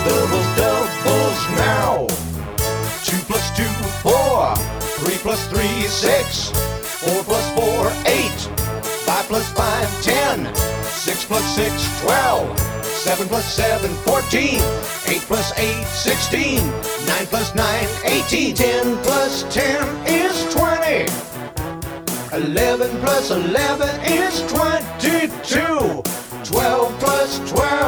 Doubles now. 2 plus 2, 4. 3 plus 3, 6. 4 plus 4, 8. 5 plus 5, 10. 6 plus 6, 12. 7 plus 7, 14. 8 plus 8, 16. 9 plus 9, 18. 10 plus 10 is 20. 11 plus 11 is 22. 12 plus 12